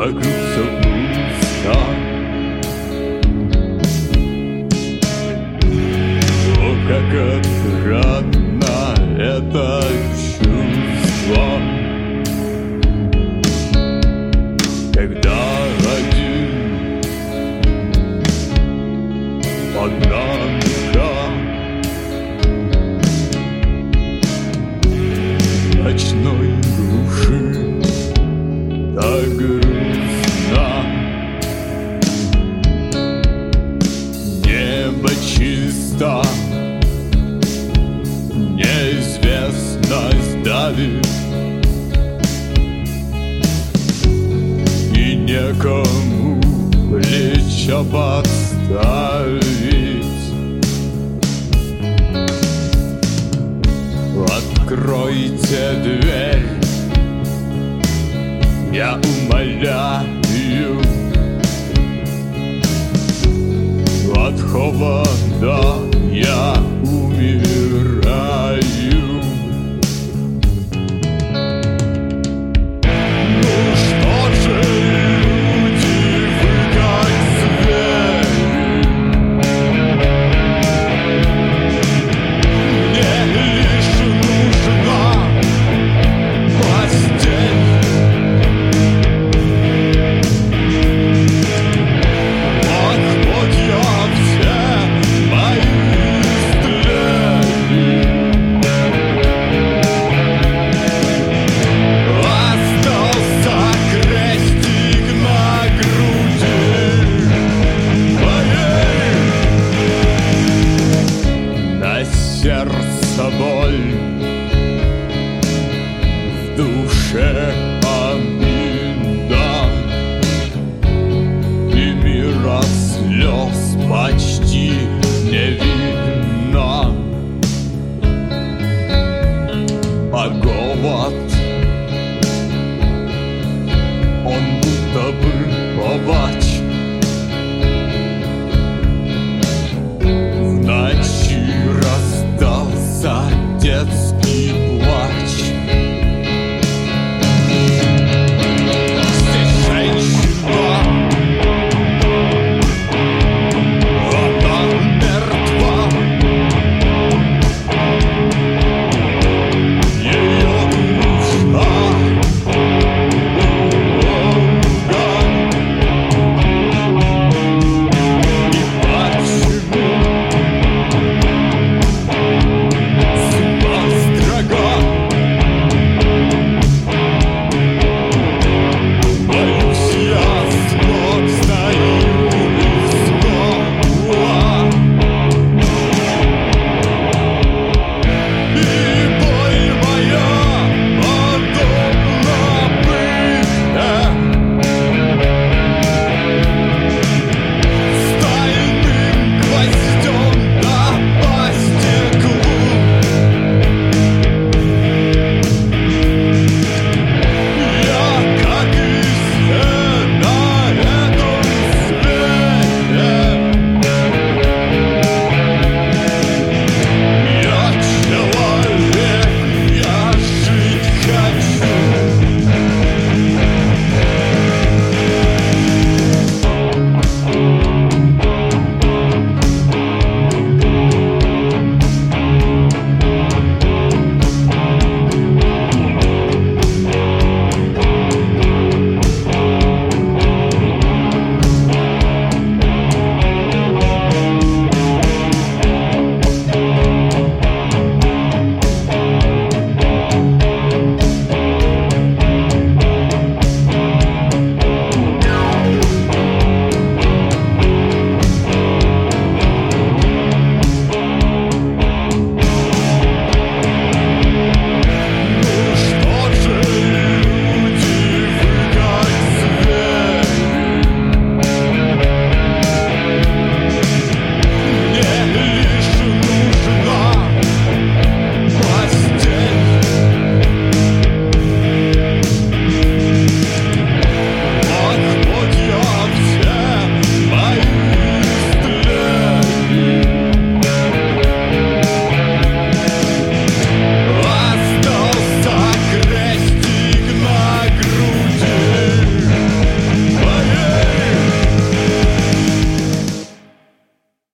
вокруг все пусто. О, как отрадно это чувство, когда один, одна нога, ночной глуши, так грустно. Небо чисто, неизвестность давит, и некому плечо подставить. Откройте дверь, я умоляю. От холода я умираю. Ну что же, люди, вы как звери, мне лишь нужна постель. Сердце боль, в душе обида, и мира слез почти не видно. А голод, он будто бы плач. В ночи раздался детский